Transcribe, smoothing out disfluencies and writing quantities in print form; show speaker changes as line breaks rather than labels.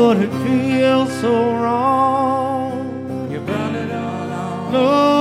Lord, it feels so wrong.
You brought it all on.
Lord,